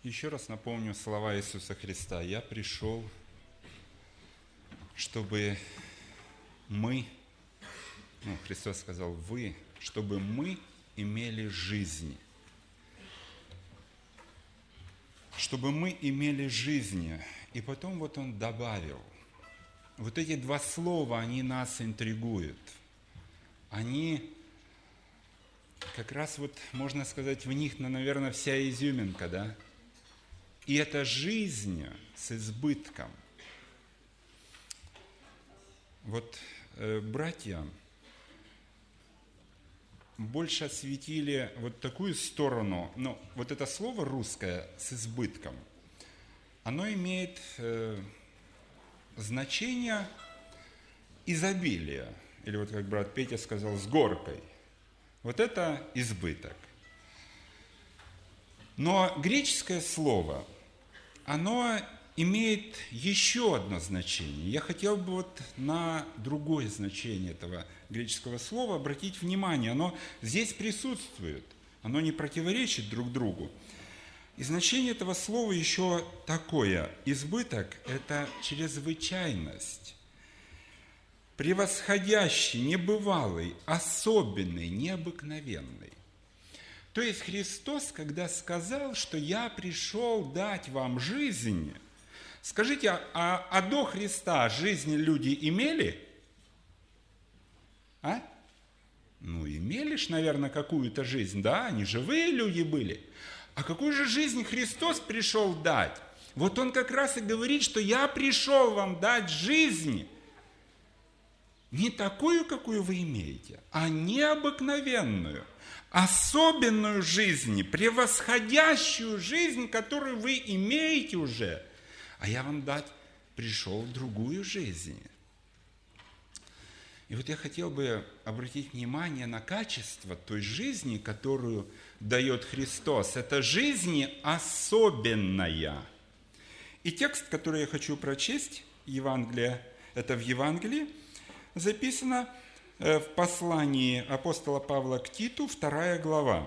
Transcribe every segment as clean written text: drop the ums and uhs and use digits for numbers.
Еще раз напомню слова Иисуса Христа. «Я пришел, чтобы мы», Христос сказал «вы», чтобы мы имели жизнь. Чтобы мы имели жизнь. И потом вот Он добавил. Вот эти два слова, они нас интригуют. Они как раз вот, можно сказать, в них, наверное, вся изюминка, да? И это жизнь с избытком. Вот братья больше осветили вот такую сторону, но вот это слово русское с избытком, оно имеет значение изобилия, или вот как брат Петя сказал, с горкой. Вот это избыток. Но греческое слово, оно имеет еще одно значение. Я хотел бы вот на другое значение этого греческого слова обратить внимание. Оно здесь присутствует, оно не противоречит друг другу. И значение этого слова еще такое. Избыток – это чрезвычайность, превосходящий, небывалый, особенный, необыкновенный. То есть Христос, когда сказал, что «я пришел дать вам жизнь», скажите, а до Христа жизнь люди имели? Имели ж, наверное, какую-то жизнь, да, они живые люди были. А какую же жизнь Христос пришел дать? Вот Он как раз и говорит, что «я пришел вам дать жизнь». Не такую, какую вы имеете, а необыкновенную, особенную жизнь, превосходящую жизнь, которую вы имеете уже. А я вам дать пришел другую жизнь. И вот я хотел бы обратить внимание на качество той жизни, которую дает Христос. Это жизнь особенная. И текст, который я хочу прочесть, Евангелие, это в Евангелии, записано в послании апостола Павла к Титу, 2 глава.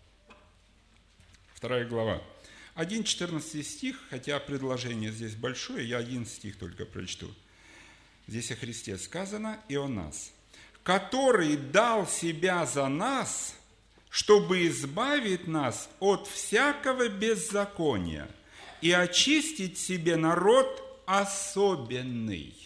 2 глава. 1-14 стих, хотя предложение здесь большое, я один стих только прочту. Здесь о Христе сказано и о нас. «Который дал себя за нас, чтобы избавить нас от всякого беззакония и очистить себе народ особенный».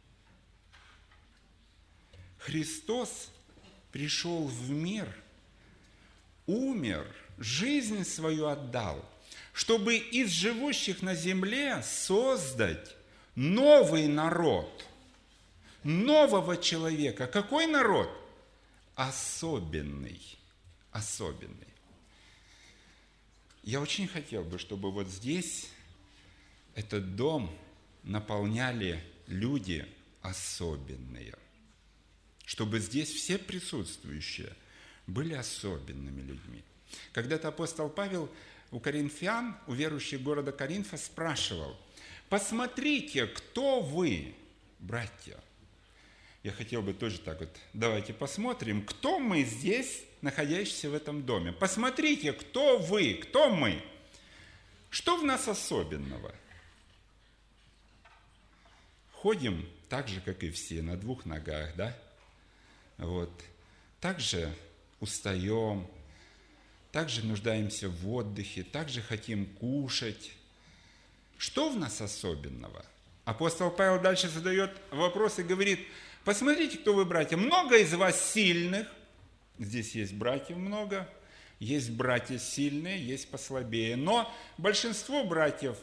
Христос пришел в мир, умер, жизнь свою отдал, чтобы из живущих на земле создать новый народ, нового человека. Какой народ? Особенный. Особенный. Я очень хотел бы, чтобы вот здесь этот дом наполняли люди особенные. Чтобы здесь все присутствующие были особенными людьми. Когда-то апостол Павел у коринфян, у верующих города Коринфа спрашивал: «Посмотрите, кто вы, братья». Я хотел бы тоже так вот, давайте посмотрим, кто мы здесь, находящиеся в этом доме. Посмотрите, кто вы, кто мы. Что в нас особенного? Ходим так же, как и все, на двух ногах, да? Вот. Также устаем, также нуждаемся в отдыхе, также хотим кушать. Что в нас особенного? Апостол Павел дальше задает вопрос и говорит: посмотрите, кто вы, братья. Много из вас сильных. Здесь есть братьев много. Есть братья сильные, есть послабее. Но большинство братьев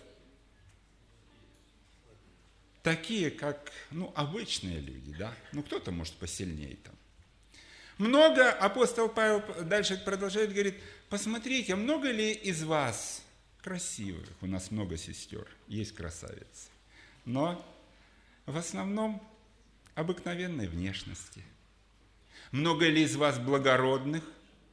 такие, как обычные люди. Да? Кто-то, может, посильнее там. Много, апостол Павел дальше продолжает, говорит: посмотрите, много ли из вас красивых? У нас много сестер, есть красавицы. Но в основном обыкновенной внешности. Много ли из вас благородных?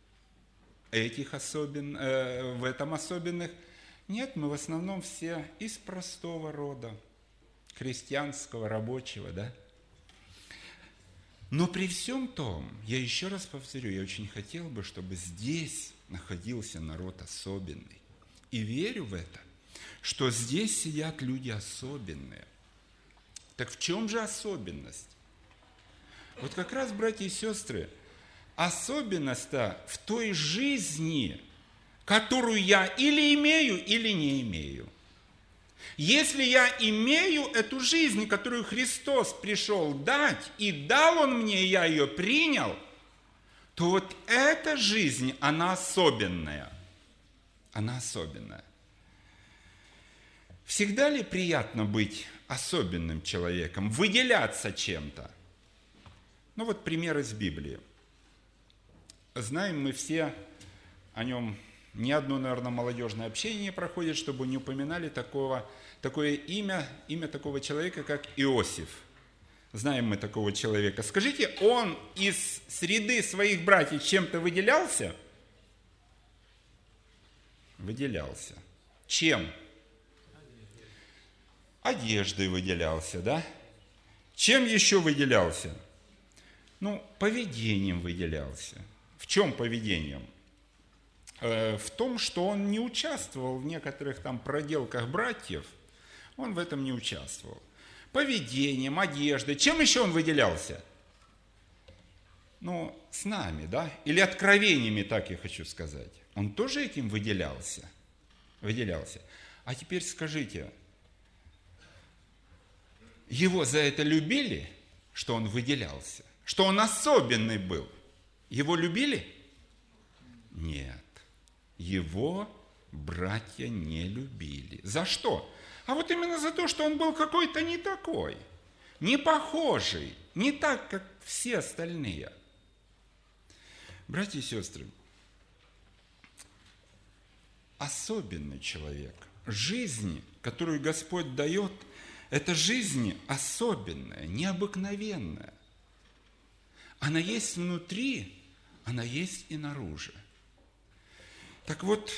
В этом особенных? Нет, мы в основном все из простого рода, крестьянского, рабочего, да? Но при всем том, я еще раз повторю, я очень хотел бы, чтобы здесь находился народ особенный. И верю в это. что здесь сидят люди особенные. Так в чем же особенность? Вот как раз, братья и сестры, особенность-то в той жизни, которую я или имею, или не имею. Если я имею эту жизнь, которую Христос пришел дать, и дал Он мне, и я ее принял, то вот эта жизнь, она особенная. Она особенная. Всегда ли приятно быть особенным человеком, выделяться чем-то? Ну вот пример из Библии. Знаем мы все о нем, ни одно, наверное, молодежное общение не проходит, чтобы не упоминали такое имя такого человека, как Иосиф. Знаем мы такого человека. Скажите, он из среды своих братьев чем-то выделялся? Выделялся. Чем? Одеждой выделялся, да? Чем еще выделялся? Поведением выделялся. В чем поведением? В том, что он не участвовал в некоторых там проделках братьев, он в этом не участвовал. Поведением, одеждой. Чем еще он выделялся? С нами, да? Или откровениями, так я хочу сказать. Он тоже этим выделялся. А теперь скажите, его за это любили, что он выделялся? Что он особенный был? Его любили? Нет. Его братья не любили. За что? А вот именно за то, что он был какой-то не такой, не похожий, не так, как все остальные. Братья и сестры, особенный человек, жизнь, которую Господь дает, это жизнь особенная, необыкновенная. Она есть внутри, она есть и наружу. Так вот,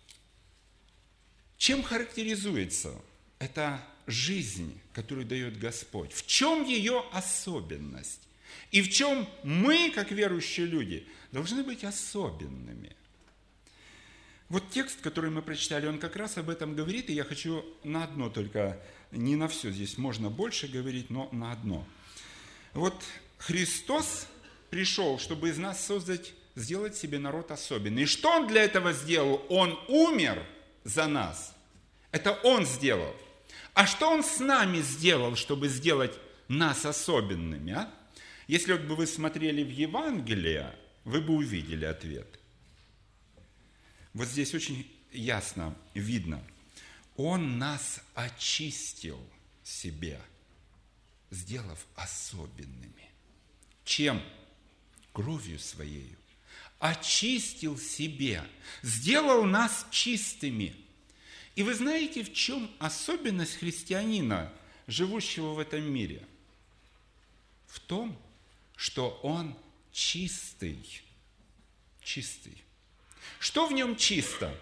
чем характеризуется эта жизнь, которую дает Господь? В чем ее особенность? И в чем мы, как верующие люди, должны быть особенными? Вот текст, который мы прочитали, он как раз об этом говорит, и я хочу на одно только, не на все, здесь можно больше говорить, но на одно. Вот Христос пришел, чтобы из нас сделать себе народ особенный. И что Он для этого сделал? Он умер за нас. Это Он сделал. А что Он с нами сделал, чтобы сделать нас особенными? А? Если бы вы смотрели в Евангелие, вы бы увидели ответ. Вот здесь очень ясно видно. Он нас очистил себе, сделав особенными. Чем? Кровью Своею. Очистил себе, сделал нас чистыми. И вы знаете, в чем особенность христианина, живущего в этом мире? В том, что он чистый. Чистый. Что в нем чисто?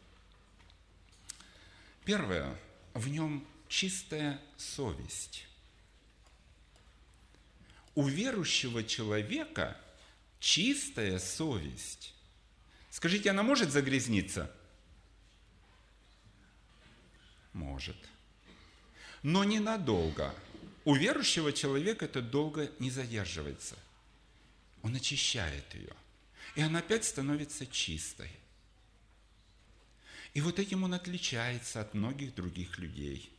Первое, в нем чистая совесть. У верующего человека чистая совесть. Скажите, она может загрязниться? Может. Но ненадолго. У верующего человека это долго не задерживается. Он очищает ее. И она опять становится чистой. И вот этим он отличается от многих других людей.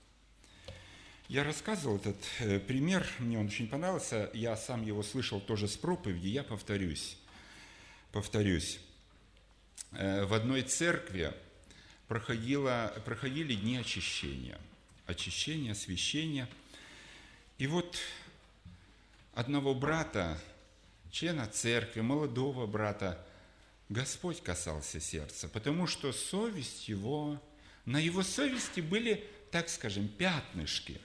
Я рассказывал этот пример, мне он очень понравился, я сам его слышал тоже с проповеди, я повторюсь. В одной церкви проходили дни очищения, освящения. И вот одного брата, члена церкви, молодого брата, Господь касался сердца, потому что на его совести были, так скажем, пятнышки.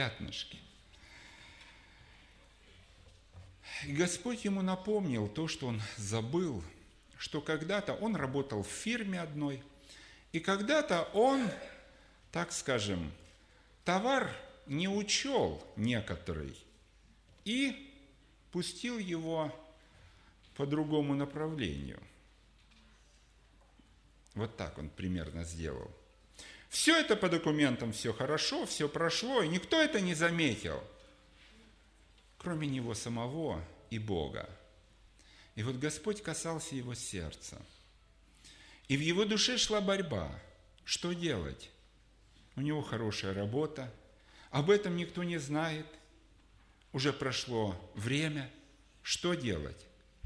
И Господь ему напомнил то, что он забыл, что когда-то он работал в фирме одной, и когда-то он, так скажем, товар не учел некоторый и пустил его по другому направлению. Вот так он примерно сделал. Все это по документам, все хорошо, все прошло, и никто это не заметил, кроме него самого и Бога. И вот Господь касался его сердца. И в его душе шла борьба. Что делать? У него хорошая работа, об этом никто не знает. Уже прошло время. Что делать?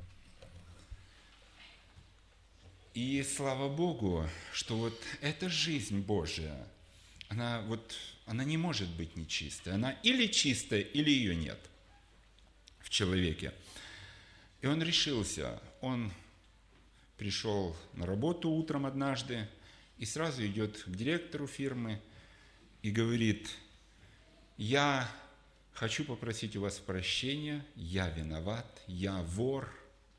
И слава Богу, что вот эта жизнь Божия, она не может быть нечистой. Она или чистая, или ее нет в человеке. И он решился, он пришел на работу утром однажды и сразу идет к директору фирмы и говорит: я хочу попросить у вас прощения, я виноват, я вор,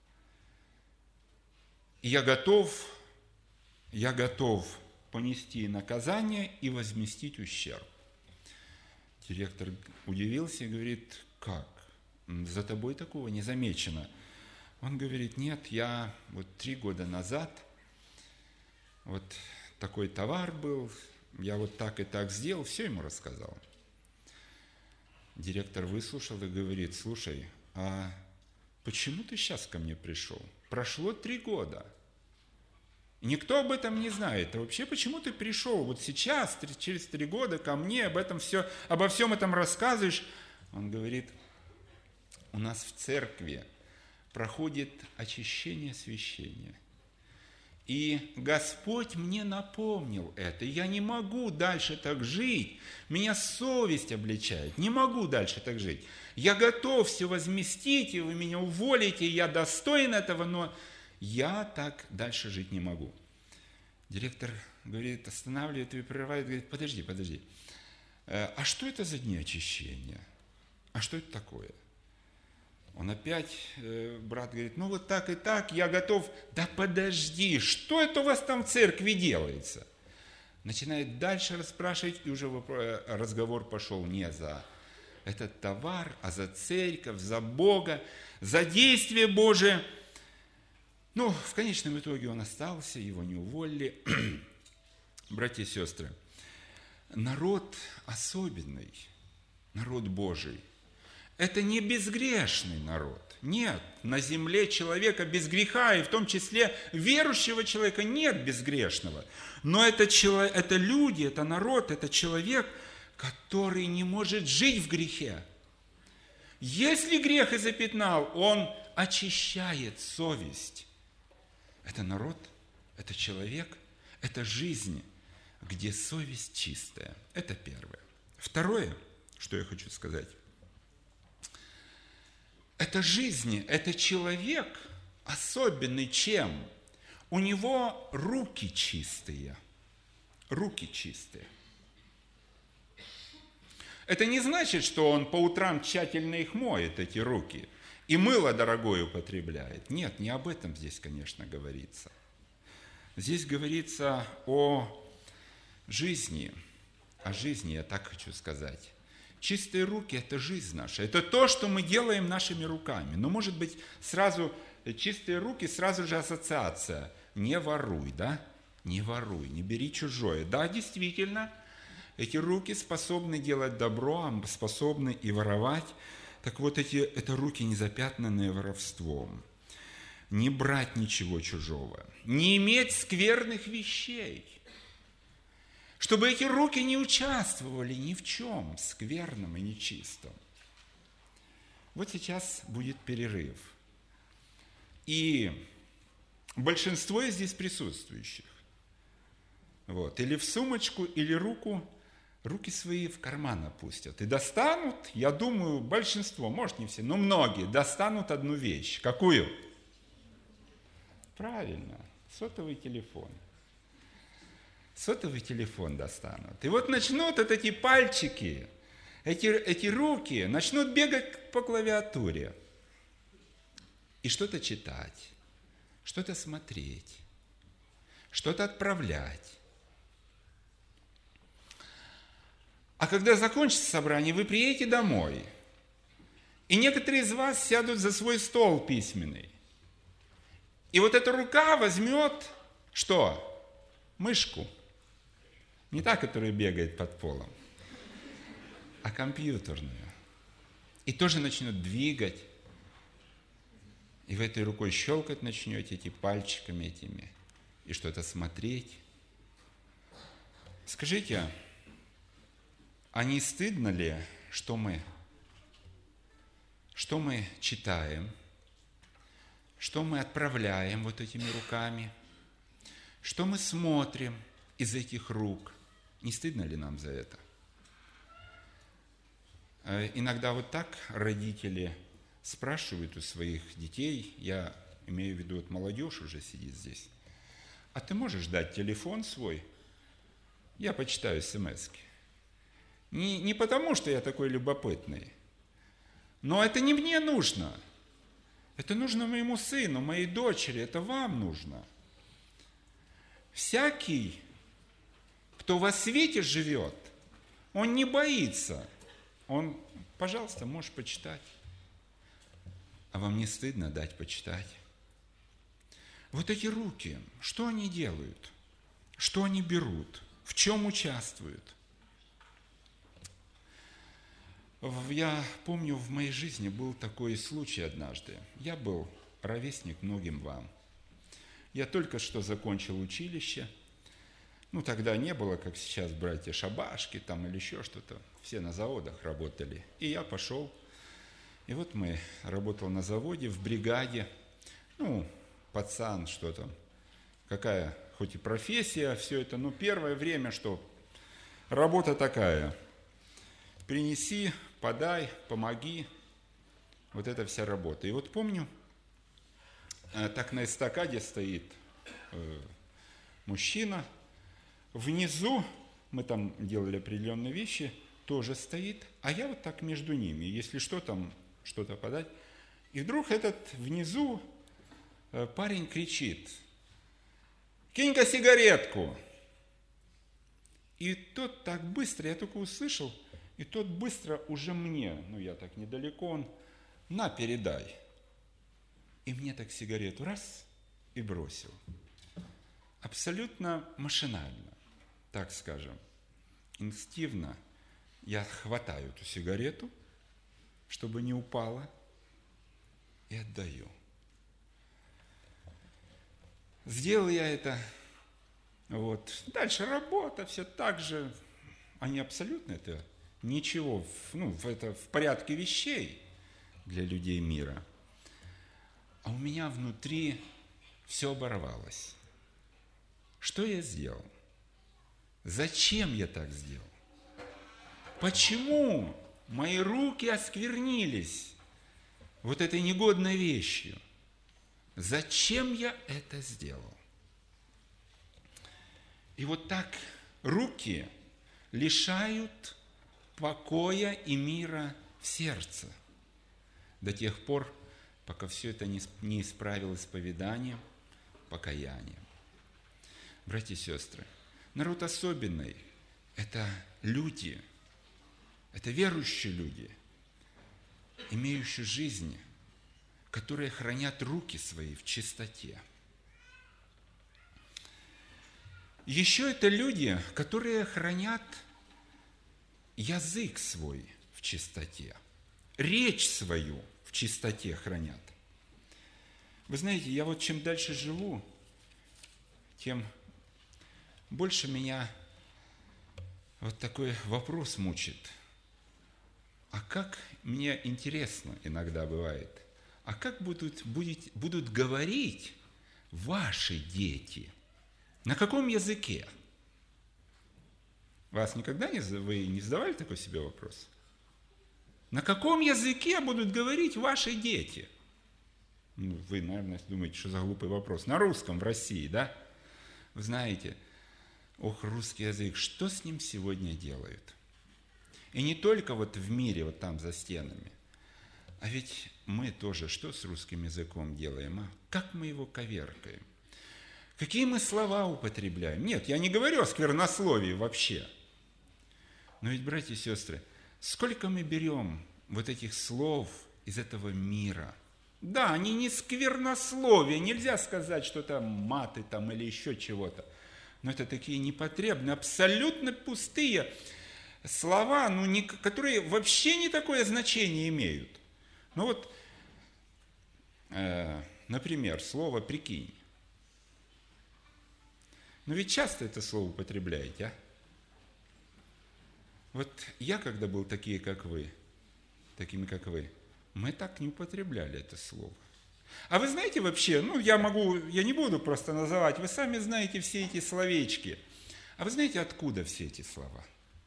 и я готов понести наказание и возместить ущерб. Директор удивился и говорит: как? За тобой такого не замечено. Он говорит: нет, я 3 года назад, такой товар был, я так и так сделал, все ему рассказал. Директор выслушал и говорит: слушай, а почему ты сейчас ко мне пришел? Прошло 3 года. Никто об этом не знает. А вообще, почему ты пришел сейчас, через 3 года ко мне, обо всем этом рассказываешь? Он говорит: у нас в церкви проходит очищение освящения. И Господь мне напомнил это. Я не могу дальше так жить. Меня совесть обличает. Не могу дальше так жить. Я готов все возместить, и вы меня уволите, я достоин этого, но я так дальше жить не могу. Директор говорит, останавливает и прерывает, говорит: подожди. А что это за дни очищения? А что это такое? Он опять, брат говорит: так и так, я готов. Да подожди, что это у вас там в церкви делается? Начинает дальше расспрашивать, и уже разговор пошел не за этот товар, а за церковь, за Бога, за действие Божие. В конечном итоге он остался, его не уволили. Братья и сестры, народ особенный, народ Божий. Это не безгрешный народ. Нет, на земле человека без греха, и в том числе верующего человека нет безгрешного. Но это люди, это народ, это человек, который не может жить в грехе. Если грех и запятнал, он очищает совесть. Это народ, это человек, это жизнь, где совесть чистая. Это первое. Второе, что я хочу сказать. Это жизнь, это человек особенный чем? У него руки чистые. Руки чистые. Это не значит, что он по утрам тщательно их моет, эти руки, и мыло дорогое употребляет. Нет, не об этом здесь, конечно, говорится. Здесь говорится о жизни, я так хочу сказать. Чистые руки – это жизнь наша, это то, что мы делаем нашими руками. Но, может быть, сразу чистые руки, сразу же ассоциация. Не воруй, да? Не воруй, не бери чужое. Да, действительно, эти руки способны делать добро, способны и воровать. Так вот, это руки, не запятнанные воровством. Не брать ничего чужого, не иметь скверных вещей. Чтобы эти руки не участвовали ни в чем скверном и нечистом. Вот сейчас будет перерыв. И большинство из здесь присутствующих или в сумочку, или руки свои в карман опустят. И достанут, я думаю, большинство, может не все, но многие достанут одну вещь. Какую? Правильно, сотовый телефон. Сотовый телефон достанут. И вот начнут эти пальчики, эти руки, начнут бегать по клавиатуре. И что-то читать, что-то смотреть, что-то отправлять. А когда закончится собрание, вы приедете домой. И некоторые из вас сядут за свой стол письменный. И вот эта рука возьмет что? Мышку. Не та, которая бегает под полом, а компьютерную. И тоже начнет двигать. И вы этой рукой щелкать начнете, эти пальчиками этими, и что-то смотреть. Скажите, а не стыдно ли, что мы читаем, что мы отправляем вот этими руками, что мы смотрим из этих рук? Не стыдно ли нам за это? Иногда вот так родители спрашивают у своих детей, я имею в виду, вот молодежь уже сидит здесь, а ты можешь дать телефон свой? Я почитаю смс-ки. Не потому, что я такой любопытный, но это не мне нужно. Это нужно моему сыну, моей дочери, это вам нужно. Всякий, кто во свете живет, он не боится. Он, пожалуйста, можешь почитать. А вам не стыдно дать почитать? Вот эти руки, что они делают? Что они берут? В чем участвуют? Я помню, в моей жизни был такой случай однажды. Я был ровесник многим вам. Я только что закончил училище. Тогда не было, как сейчас, братья Шабашки там или еще что-то. Все на заводах работали. И я пошел. И вот работал на заводе, в бригаде. Пацан, что там. Какая, хоть и профессия, все это. Первое время, что работа такая. Принеси, подай, помоги. Вот это вся работа. И вот помню, так на эстакаде стоит мужчина. Внизу, мы там делали определенные вещи, тоже стоит, а я вот так между ними, если что, там что-то подать. И вдруг этот внизу парень кричит: «Кинь-ка сигаретку!» И тот так быстро, я только услышал, и тот быстро уже мне, я так недалеко, он: «На, передай!» И мне так сигарету раз и бросил. Абсолютно машинально. Так скажем, инстинктивно я хватаю эту сигарету, чтобы не упала, и отдаю. Сделал я это, Дальше работа, все так же. Они абсолютно это ничего, это в порядке вещей для людей мира. А у меня внутри все оборвалось. Что я сделал? Зачем я так сделал? Почему мои руки осквернились вот этой негодной вещью? Зачем я это сделал? И вот так руки лишают покоя и мира в сердце до тех пор, пока все это не исправилось исповеданием, покаянием. Братья и сестры, народ особенный – это люди, это верующие люди, имеющие жизнь, которые хранят руки свои в чистоте. Еще это люди, которые хранят язык свой в чистоте, речь свою в чистоте хранят. Вы знаете, я чем дальше живу, тем больше меня такой вопрос мучит. А как, мне интересно иногда бывает, а как будут говорить ваши дети? На каком языке? Вас никогда вы не задавали такой себе вопрос? На каком языке будут говорить ваши дети? Вы, наверное, думаете, что за глупый вопрос. На русском в России, да? Вы знаете, русский язык, что с ним сегодня делают? И не только в мире, там за стенами, а ведь мы тоже что с русским языком делаем? Как мы его коверкаем? Какие мы слова употребляем? Нет, я не говорю о сквернословии вообще. Но ведь, братья и сестры, сколько мы берем этих слов из этого мира? Да, они не сквернословие, нельзя сказать, что это маты или еще чего-то. Но это такие непотребные, абсолютно пустые слова, которые вообще не такое значение имеют. Ну вот, например, слово «прикинь». Но ведь часто это слово употребляете, а? Вот я, когда был такими, как вы, мы так не употребляли это слово. А вы знаете вообще, я не буду просто называть, вы сами знаете все эти словечки. А вы знаете, откуда все эти слова?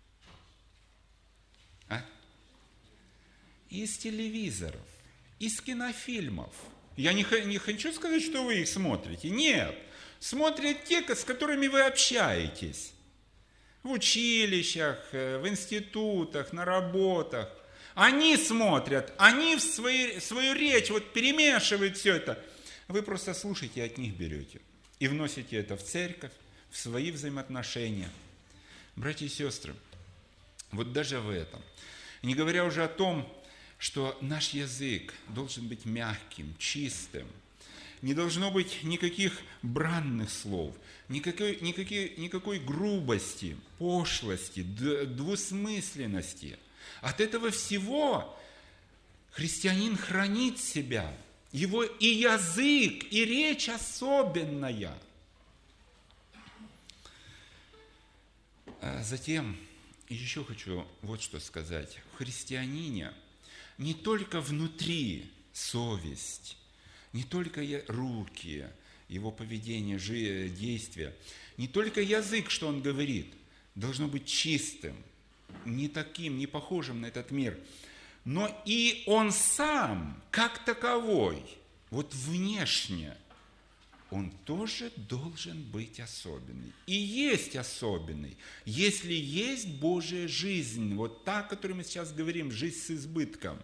А? Из телевизоров, из кинофильмов. Я не хочу сказать, что вы их смотрите. Нет, смотрят те, с которыми вы общаетесь. В училищах, в институтах, на работах. Они смотрят, они в свою речь перемешивают все это. Вы просто слушаете, от них берете. И вносите это в церковь, в свои взаимоотношения. Братья и сестры, вот даже в этом. Не говоря уже о том, что наш язык должен быть мягким, чистым. Не должно быть никаких бранных слов, никакой грубости, пошлости, двусмысленности. От этого всего христианин хранит себя. Его и язык, и речь особенная. А затем еще хочу вот что сказать. В христианине не только внутри совесть, не только руки, его поведение, действия, не только язык, что он говорит, должно быть чистым, не таким, не похожим на этот мир, но и он сам, как таковой, вот внешне, он тоже должен быть особенный. И есть особенный, если есть Божья жизнь, вот та, о которой мы сейчас говорим, жизнь с избытком.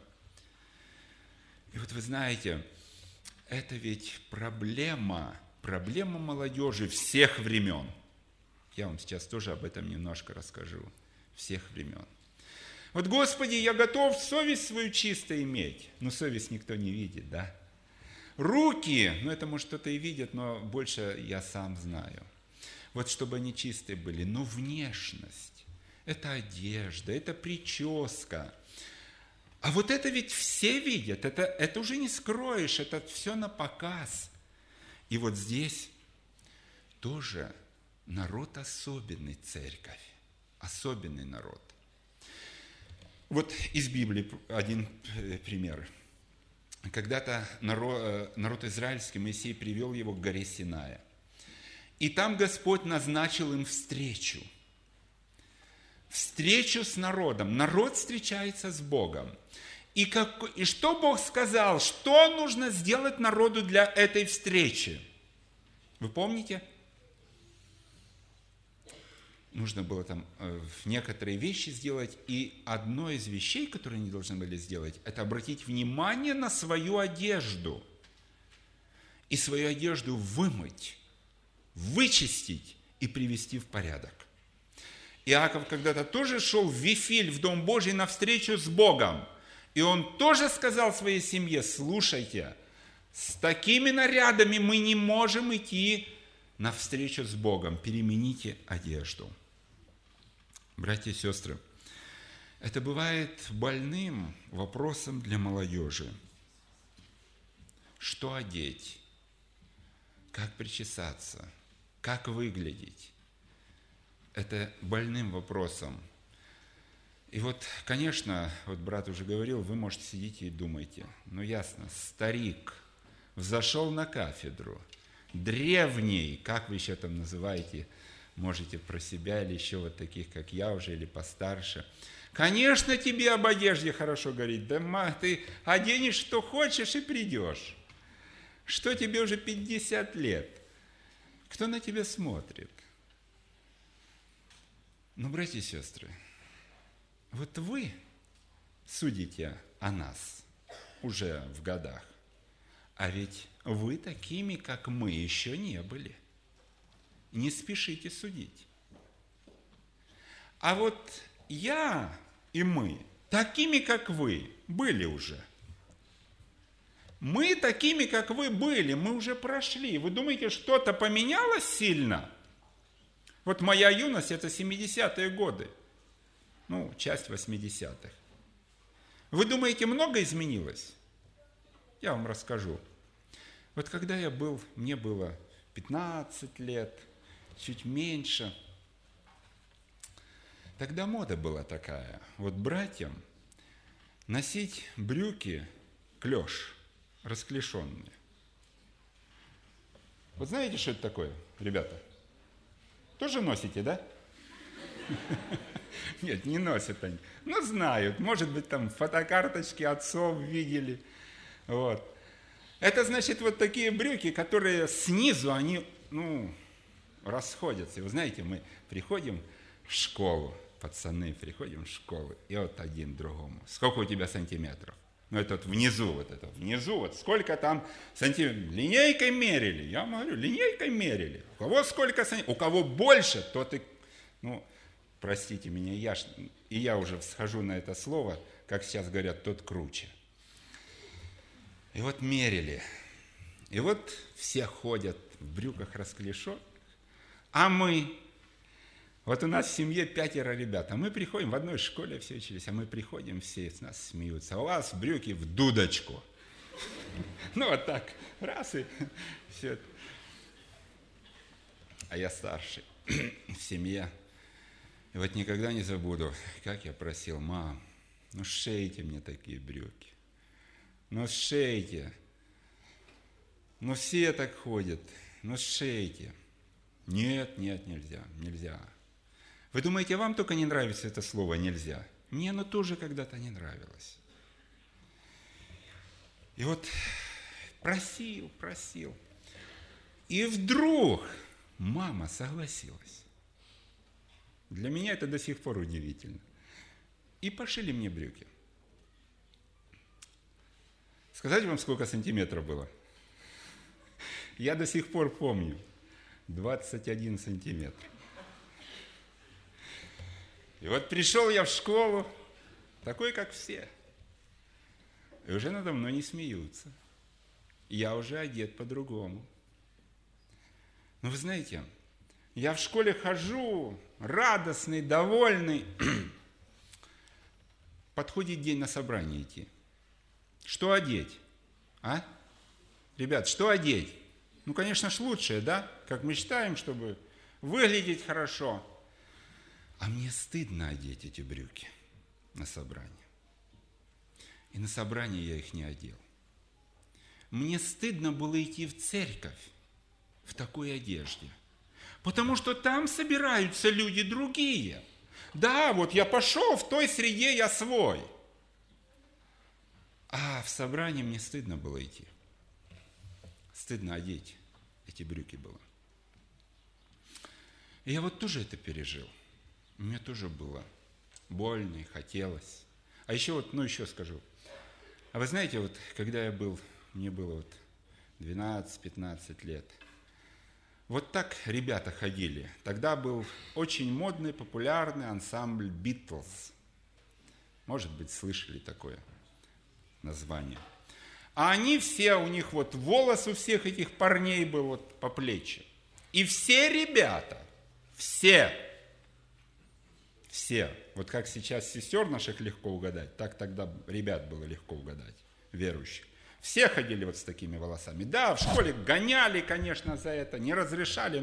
И вот вы знаете, это ведь проблема молодежи всех времен. Я вам сейчас тоже об этом немножко расскажу. Всех времен. Вот, Господи, я готов совесть свою чисто иметь. Но совесть никто не видит, да? Руки, это может кто-то и видит, но больше я сам знаю. Вот чтобы они чистые были. Но внешность, это одежда, это прическа. А вот это ведь все видят, это уже не скроешь, это все на показ. И вот здесь тоже народ особенный, церковь, особенный народ. Вот из Библии один пример. Когда-то народ израильский, Моисей привел его к горе Синая. И там Господь назначил им встречу. Встречу с народом. Народ встречается с Богом. И что Бог сказал? Что нужно сделать народу для этой встречи? Вы помните? Нужно было там некоторые вещи сделать. И одно из вещей, которые они должны были сделать, это обратить внимание на свою одежду. И свою одежду вымыть, вычистить и привести в порядок. Иаков когда-то тоже шел в Вифиль, в Дом Божий, навстречу с Богом. И он тоже сказал своей семье: слушайте, с такими нарядами мы не можем идти навстречу с Богом. Перемените одежду. Братья и сестры, это бывает больным вопросом для молодежи. Что одеть? Как причесаться? Как выглядеть? Это больным вопросом. И вот, конечно, вот брат уже говорил, вы, может, сидите и думаете, ясно, старик взошел на кафедру, древний, как вы еще там называете, можете про себя или еще вот таких, как я уже, или постарше. Конечно, тебе об одежде хорошо говорить, да ты оденешь, что хочешь, и придешь. Что тебе уже 50 лет? Кто на тебя смотрит? Братья и сестры, вот вы судите о нас уже в годах, а ведь вы такими, как мы, еще не были. Не спешите судить. А вот я и мы, такими, как вы, были уже. Мы такими, как вы были, мы уже прошли. Вы думаете, что-то поменялось сильно? Вот моя юность – это 70-е годы. Ну, часть 80-х. Вы думаете, много изменилось? Я вам расскажу. Вот когда мне было 15 лет, чуть меньше, тогда мода была такая. Вот братьям носить брюки клеш, расклешенные. Вот знаете, что это такое, ребята? Тоже носите, да? Нет, не носят они. Но знают. Может быть, там фотокарточки отцов видели. Вот. Это значит вот такие брюки, которые снизу, они, расходятся. И вы знаете, мы приходим в школу, пацаны, приходим в школу, и вот один другому. Сколько у тебя сантиметров? Это вот внизу, вот сколько там сантиметров. Линейкой мерили. Я вам говорю, линейкой мерили. У кого сколько сантиметров? У кого больше, тот и, простите меня, я уже схожу на это слово, как сейчас говорят, тот круче. И вот мерили. И вот все ходят в брюках расклешок, а вот у нас в семье 5 ребят, а мы приходим, в одной школе все учились, а мы приходим, все с нас смеются. А у вас брюки в дудочку. Вот так, раз и все. А я старший в семье. И вот никогда не забуду, как я просил: мам, сшейте мне такие брюки. Сшейте. Все так ходят. Сшейте. Нет, нельзя. Вы думаете, вам только не нравится это слово «нельзя»? Мне оно тоже когда-то не нравилось. И вот просил. И вдруг мама согласилась. Для меня это до сих пор удивительно. И пошили мне брюки. Сказать вам, сколько сантиметров было? Я до сих пор помню. 21 сантиметр. И вот пришел я в школу, такой, как все. И уже надо мной не смеются. Я уже одет по-другому. Но вы знаете, я в школе хожу, радостный, довольный. Подходит день на собрание идти. Что одеть? А? Ребят, что одеть? Конечно ж, лучшее, да? Как мы считаем, чтобы выглядеть хорошо. А мне стыдно одеть эти брюки на собрание. И на собрание я их не одел. Мне стыдно было идти в церковь в такой одежде. Потому что там собираются люди другие. Да, вот я пошел, в той среде я свой. А в собрание мне стыдно было идти. Стыдно одеть эти брюки было. И я вот тоже это пережил. Мне тоже было больно и хотелось. А еще еще скажу. А вы знаете, вот когда мне было 12-15 лет, вот так ребята ходили. Тогда был очень модный, популярный ансамбль «Битлз». Может быть, слышали такое название. А они все, у них волос у всех этих парней был по плечи. И все ребята, все, вот как сейчас сестер наших легко угадать, так тогда ребят было легко угадать, верующих. Все ходили с такими волосами. Да, в школе гоняли, конечно, за это, не разрешали,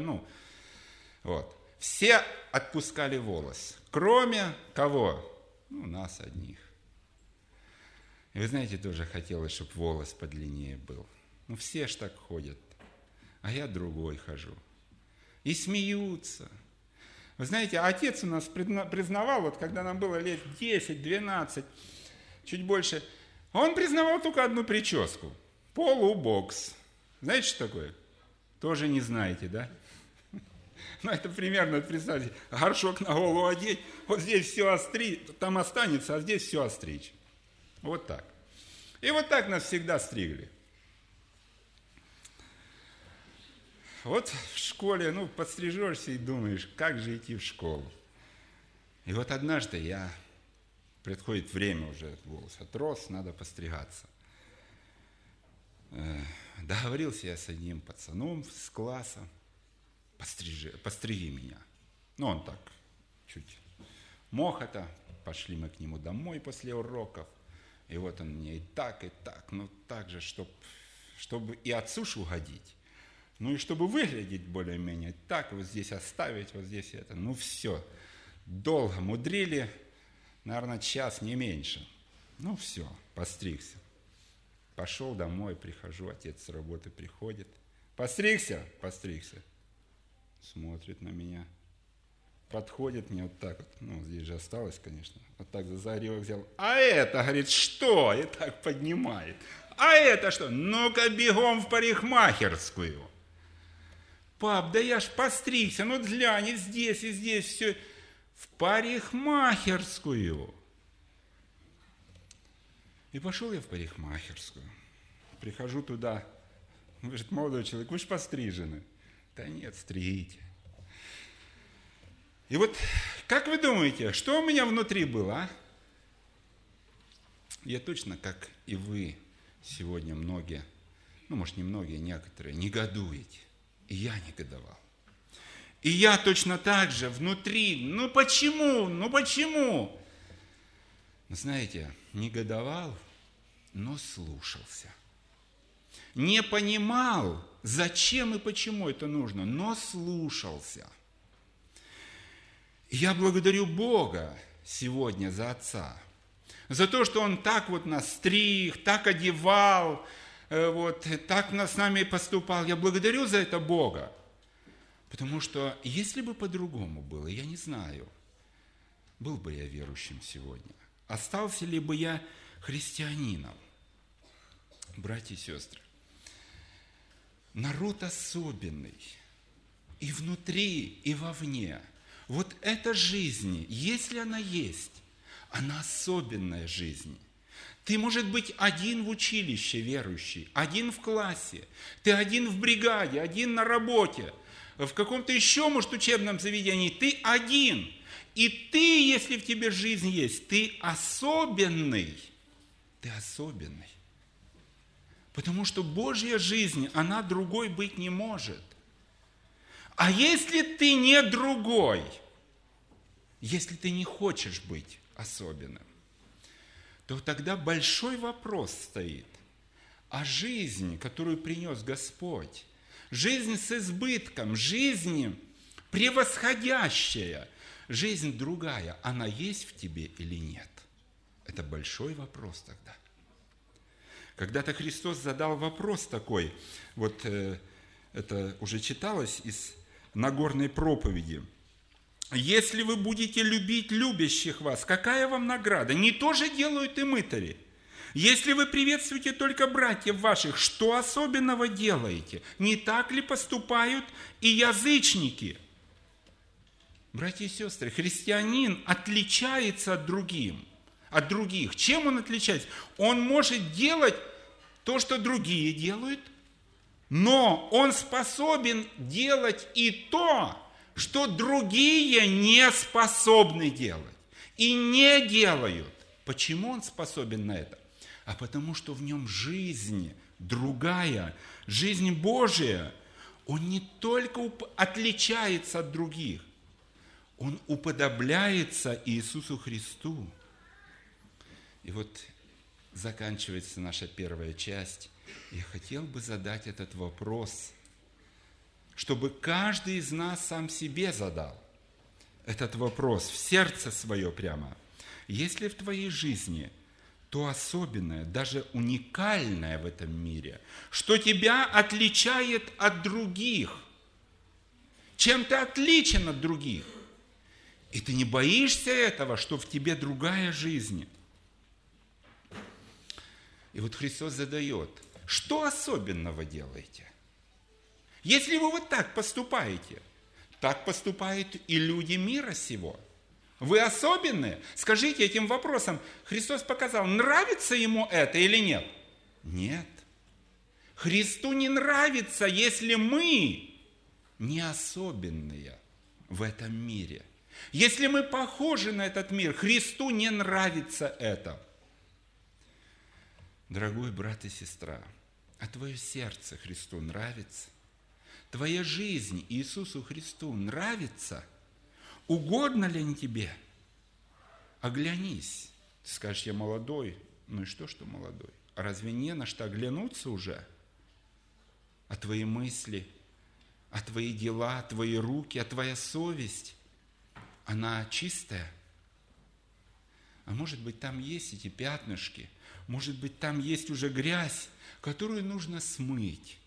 Все отпускали волос, кроме кого? Нас одних. И вы знаете, тоже хотелось, чтобы волос подлиннее был. Все ж так ходят, а я другой хожу. И смеются. Вы знаете, отец у нас признавал, когда нам было лет 10-12, чуть больше, он признавал только одну прическу. Полубокс. Знаете, что такое? Тоже не знаете, да? Это примерно, представьте, горшок на голову одеть, вот здесь все остричь, там останется, а здесь все остричь. Вот так. И вот так нас всегда стригли. Вот в школе, подстрижешься и думаешь, как же идти в школу. И вот однажды приходит время уже, волос отрос, надо постригаться. Договорился я с одним пацаном с класса, постриги меня. Ну, он так чуть мог это. Пошли мы к нему домой после уроков. И вот он мне и так, ну так же, чтобы и отцу ж угодить. Ну и чтобы выглядеть более-менее так, вот здесь оставить, вот здесь это. Ну все, долго мудрили, наверное, час, не меньше. Ну все, постригся. Пошел домой, прихожу, отец с работы приходит. Постригся? Постригся. Смотрит на меня. Подходит мне вот так вот, ну, здесь же осталось, конечно, вот так за загривок взял. А это, говорит, что? И так поднимает. А это что? Ну-ка бегом в парикмахерскую. Пап, да я ж постригся, ну глянь, и здесь все. В парикмахерскую. И пошел я в парикмахерскую. Прихожу туда. Говорит, молодой человек, вы же пострижены. Да нет, стригите. И вот, как вы думаете, что у меня внутри было, а? Я точно, как и вы, сегодня многие, ну, может, не многие, некоторые, негодуете. И я негодовал. И я точно так же внутри, ну почему? Но знаете, негодовал, но слушался. Не понимал, зачем и почему это нужно, но слушался. Я благодарю Бога сегодня за отца, за то, что он так вот нас стриг, так одевал, вот, так с нами поступал. Я благодарю за это Бога, потому что если бы по-другому было, я не знаю, был бы я верующим сегодня, остался ли бы я христианином. Братья и сестры, народ особенный и внутри, и вовне. Вот эта жизнь, если она есть, она особенная жизнь. Ты, может быть, один в училище верующий, один в классе, ты один в бригаде, один на работе, в каком-то еще, может, учебном заведении, ты один. И ты, если в тебе жизнь есть, ты особенный. Ты особенный. Потому что Божья жизнь, она другой быть не может. А если ты не другой, если ты не хочешь быть особенным, то тогда большой вопрос стоит. А жизнь, которую принес Господь, жизнь с избытком, жизнь превосходящая, жизнь другая, она есть в тебе или нет? Это большой вопрос тогда. Когда-то Христос задал вопрос такой, вот это уже читалось из Нагорной проповеди. Если вы будете любить любящих вас, какая вам награда? Не то же делают и мытари. Если вы приветствуете только братьев ваших, что особенного делаете? Не так ли поступают и язычники? Братья и сестры, христианин отличается от других. Чем он отличается? Он может делать то, что другие делают, но он способен делать и то, что другие не способны делать и не делают. Почему он способен на это? А потому что в нем жизнь другая, жизнь Божия. Он не только отличается от других, он уподобляется Иисусу Христу. И вот заканчивается наша первая часть. Я хотел бы задать этот вопрос, чтобы каждый из нас сам себе задал этот вопрос в сердце свое прямо. Есть ли в твоей жизни то особенное, даже уникальное в этом мире, что тебя отличает от других? Чем ты отличен от других? И ты не боишься этого, что в тебе другая жизнь? И вот Христос задает, что особенного делаете? Если вы вот так поступаете, так поступают и люди мира сего. Вы особенные? Скажите этим вопросом, Христос показал, нравится ему это или нет? Нет. Христу не нравится, если мы не особенные в этом мире. Если мы похожи на этот мир, Христу не нравится это. Дорогой брат и сестра, а твое сердце Христу нравится? Твоя жизнь Иисусу Христу нравится? Угодно ли тебе? Оглянись. Ты скажешь, я молодой. Ну и что молодой? А разве не на что оглянуться уже? А твои мысли, а твои дела, твои руки, а твоя совесть, она чистая? А может быть, там есть эти пятнышки, может быть, там есть уже грязь, которую нужно смыть.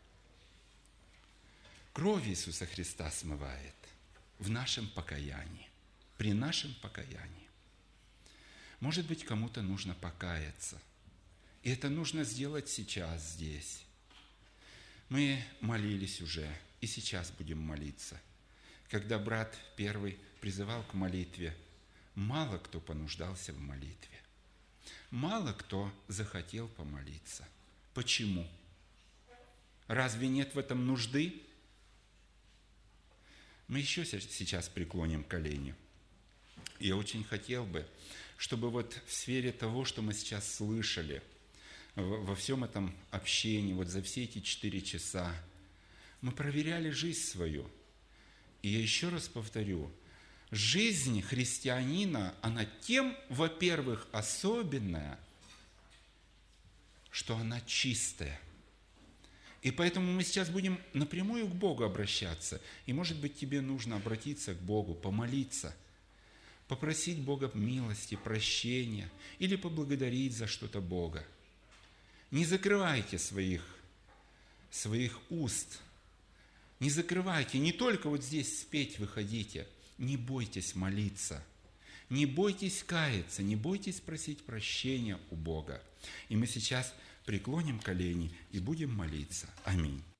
Кровь Иисуса Христа смывает в нашем покаянии, при нашем покаянии. Может быть, кому-то нужно покаяться. И это нужно сделать сейчас, здесь. Мы молились уже, и сейчас будем молиться. Когда брат первый призывал к молитве, мало кто понуждался в молитве. Мало кто захотел помолиться. Почему? Разве нет в этом нужды? Мы еще сейчас преклоним колени. Я очень хотел бы, чтобы вот в сфере того, что мы сейчас слышали, во всем этом общении, вот за все эти 4 часа, мы проверяли жизнь свою. И я еще раз повторю, жизнь христианина, она тем, во-первых, особенная, что она чистая. И поэтому мы сейчас будем напрямую к Богу обращаться. И, может быть, тебе нужно обратиться к Богу, помолиться, попросить Бога милости, прощения или поблагодарить за что-то Бога. Не закрывайте своих уст. Не закрывайте. Не только вот здесь спеть выходите. Не бойтесь молиться. Не бойтесь каяться. Не бойтесь просить прощения у Бога. И мы сейчас преклоним колени и будем молиться. Аминь.